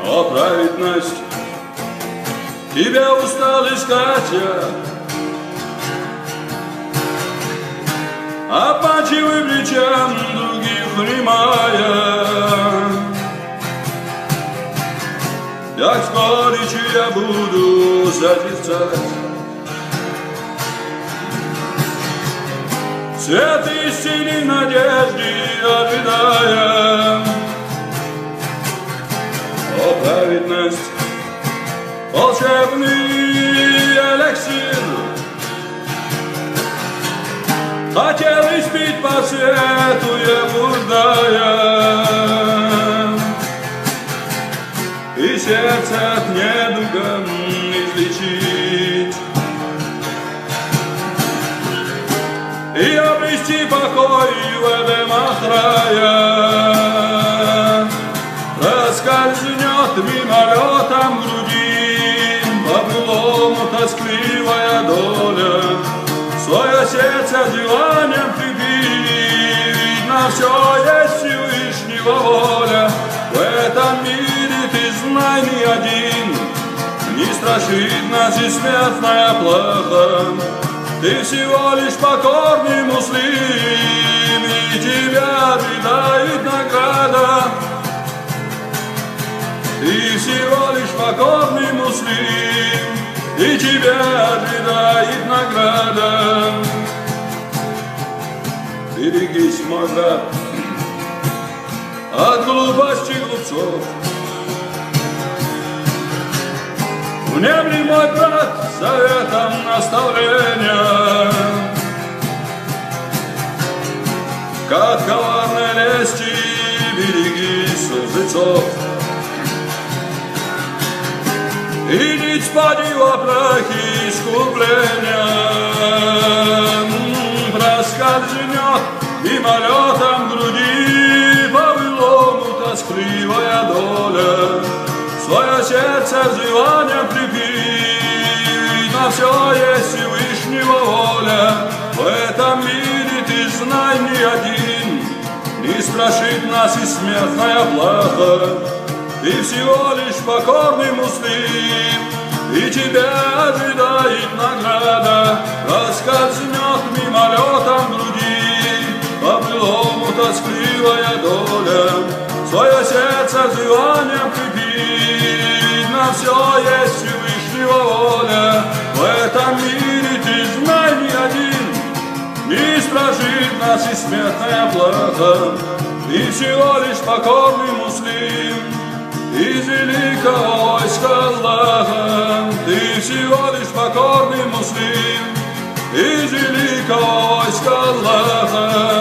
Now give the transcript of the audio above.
О, праведность, тебя устал искать я, обманчивым речам других внимая. Як с горечью я буду созерцать свет истины надежды ожидая. О, праведность, волшебный эликсир, хотел испить по свету я блуждая, и сердце от недуга излечить, и обрести покой в эдемах рая. Проскользнет мимолетом груди по-былому тоскливая доля, свое сердце желанием прибить, на все есть Всевышнего воля. В этом мире ты знай ни один, не страшит нас и смертная плаха. Ты всего лишь покорный муслим, и тебя ожидает награда. Ты всего лишь покорный муслим, и тебя ожидает награда. Берегись, мой брат, от глупости глупцов. Внемли, мой брат, советом наставления, как коварной лести берегись лжецов. И не спади во прахе искупления, проскользнет мимолетом груди по-былому тоскливая доля, свое сердце желанием припить, на все есть Всевышнего воля. В этом мире ты знай ни один, не страшит нас и смертная плаха. Ты всего лишь покорный муслим, и тебя ожидает награда. Проскользнет мимолетом груди по-былому тоскливая доля, свое сердце желанием крепить, на все есть Всевышнего воля. В этом мире ты знай ни один, не страшит нас и смертная плаха. Ты всего лишь покорный муслим из великого войска Аллаха. Ты всего лишь покорный муслим из великого войска Аллаха.